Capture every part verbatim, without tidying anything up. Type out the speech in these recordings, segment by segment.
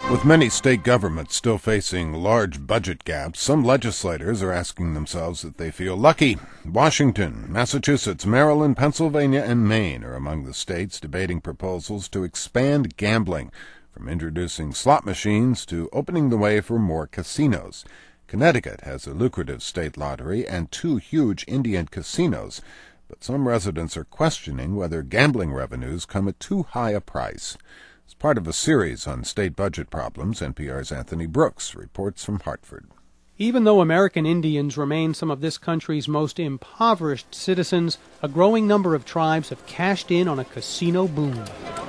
With many state governments still facing large budget gaps, some legislators are asking themselves if they feel lucky. Washington, Massachusetts, Maryland, Pennsylvania, and Maine are among the states debating proposals to expand gambling, from introducing slot machines to opening the way for more casinos. Connecticut has a lucrative state lottery and two huge Indian casinos, but some residents are questioning whether gambling revenues come at too high a price. As part of a series on state budget problems, N P R's Anthony Brooks reports from Hartford. Even though American Indians remain some of this country's most impoverished citizens, a growing number of tribes have cashed in on a casino boom.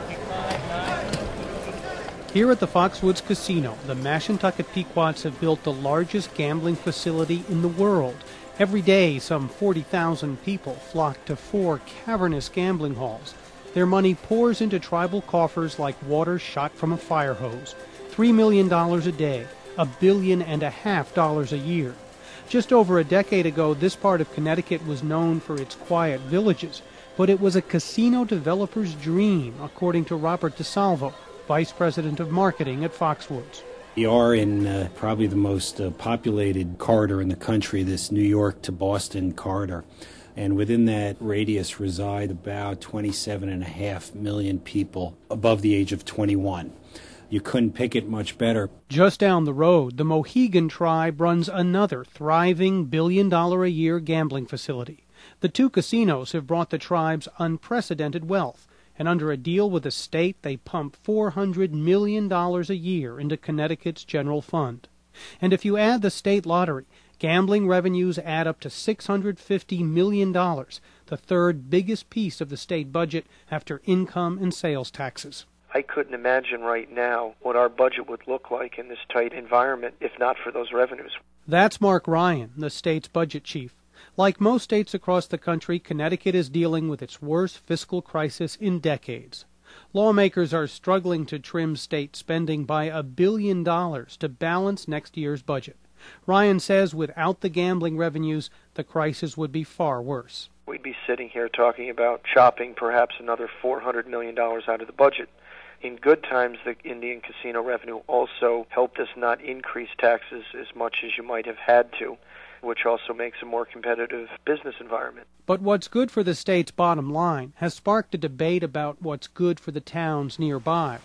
Here at the Foxwoods Casino, the Mashantucket Pequots have built the largest gambling facility in the world. Every day, some forty thousand people flock to four cavernous gambling halls. Their money pours into tribal coffers like water shot from a fire hose. Three million dollars a day, a billion and a half dollars a year. Just over a decade ago, this part of Connecticut was known for its quiet villages, but it was a casino developer's dream, according to Robert DeSalvo, Vice President of Marketing at Foxwoods. We are in uh, probably the most uh, populated corridor in the country, this New York to Boston corridor. And within that radius reside about twenty-seven and a half million people above the age of twenty-one. You couldn't pick it much better. Just down the road, the Mohegan tribe runs another thriving billion-dollar-a-year gambling facility. The two casinos have brought the tribes unprecedented wealth, and under a deal with the state, they pump four hundred million dollars a year into Connecticut's general fund. And if you add the state lottery, gambling revenues add up to six hundred fifty million dollars, the third biggest piece of the state budget after income and sales taxes. I couldn't imagine right now what our budget would look like in this tight environment if not for those revenues. That's Mark Ryan, the state's budget chief. Like most states across the country, Connecticut is dealing with its worst fiscal crisis in decades. Lawmakers are struggling to trim state spending by a billion dollars to balance next year's budget. Ryan says without the gambling revenues, the crisis would be far worse. We'd be sitting here talking about chopping perhaps another four hundred million dollars out of the budget. In good times, the Indian casino revenue also helped us not increase taxes as much as you might have had to, which also makes a more competitive business environment. But what's good for the state's bottom line has sparked a debate about what's good for the towns nearby.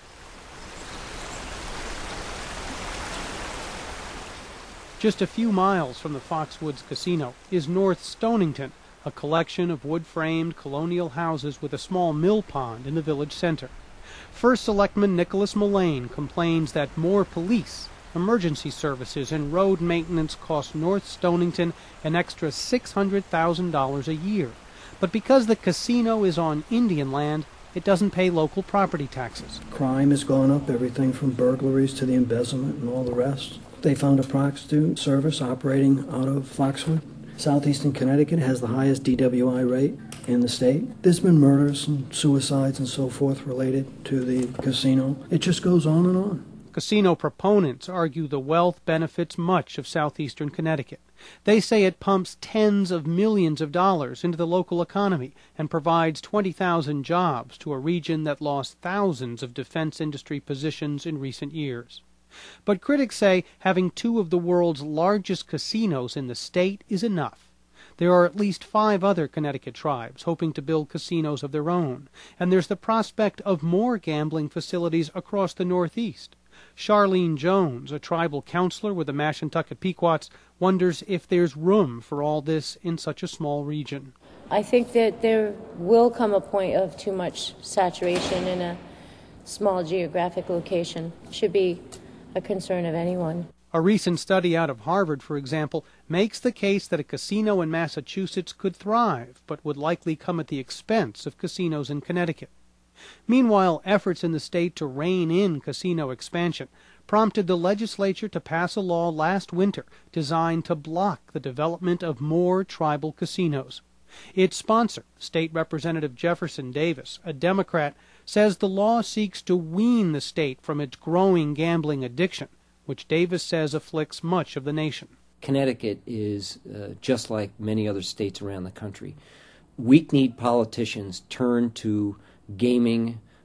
Just a few miles from the Foxwoods Casino is North Stonington, a collection of wood-framed colonial houses with a small mill pond in the village center. First Selectman Nicholas Mullane complains that more police, emergency services, and road maintenance cost North Stonington an extra six hundred thousand dollars a year. But because the casino is on Indian land, it doesn't pay local property taxes. Crime has gone up, everything from burglaries to the embezzlement and all the rest. They found a prostitute service operating out of Foxwood. Southeastern Connecticut has the highest D W I rate in the state. There's been murders and suicides and so forth related to the casino. It just goes on and on. Casino proponents argue the wealth benefits much of southeastern Connecticut. They say it pumps tens of millions of dollars into the local economy and provides twenty thousand jobs to a region that lost thousands of defense industry positions in recent years. But critics say having two of the world's largest casinos in the state is enough. There are at least five other Connecticut tribes hoping to build casinos of their own, and there's the prospect of more gambling facilities across the Northeast. Charlene Jones, a tribal counselor with the Mashantucket Pequots, wonders if there's room for all this in such a small region. I think that there will come a point of too much saturation in a small geographic location. It should be a concern of anyone. A recent study out of Harvard, for example, makes the case that a casino in Massachusetts could thrive, but would likely come at the expense of casinos in Connecticut. Meanwhile, efforts in the state to rein in casino expansion prompted the legislature to pass a law last winter designed to block the development of more tribal casinos. Its sponsor, State Representative Jefferson Davis, a Democrat, says the law seeks to wean the state from its growing gambling addiction, which Davis says afflicts much of the nation. Connecticut is uh, just like many other states around the country. Weak-kneed politicians turn to gaming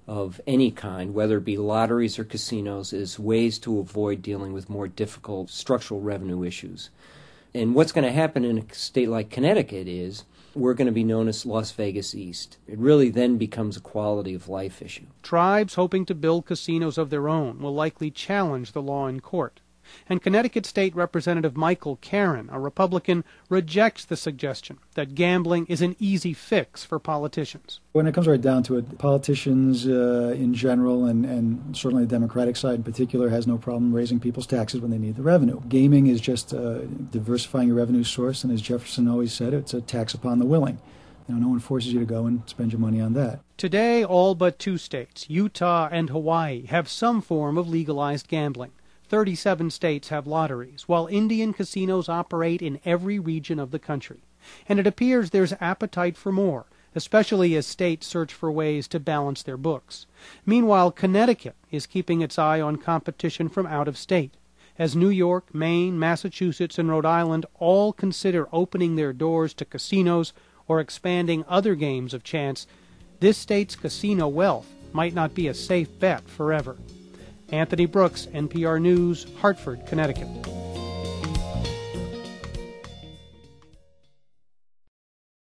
of any kind, whether it be lotteries or casinos, is ways to avoid dealing with more difficult structural revenue issues. And what's going to happen in a state like Connecticut is we're going to be known as Las Vegas East. It really then becomes a quality of life issue. Tribes hoping to build casinos of their own will likely challenge the law in court. And Connecticut State Representative Michael Caron, a Republican, rejects the suggestion that gambling is an easy fix for politicians. When it comes right down to it, politicians uh, in general, and, and certainly the Democratic side in particular, has no problem raising people's taxes when they need the revenue. Gaming is just uh, diversifying your revenue source, and as Jefferson always said, it's a tax upon the willing. You know, no one forces you to go and spend your money on that. Today, all but two states, Utah and Hawaii, have some form of legalized gambling. thirty-seven states have lotteries, while Indian casinos operate in every region of the country. And it appears there's appetite for more, especially as states search for ways to balance their books. Meanwhile, Connecticut is keeping its eye on competition from out of state, as New York, Maine, Massachusetts, and Rhode Island all consider opening their doors to casinos or expanding other games of chance. This state's casino wealth might not be a safe bet forever. Anthony Brooks, N P R News, Hartford, Connecticut.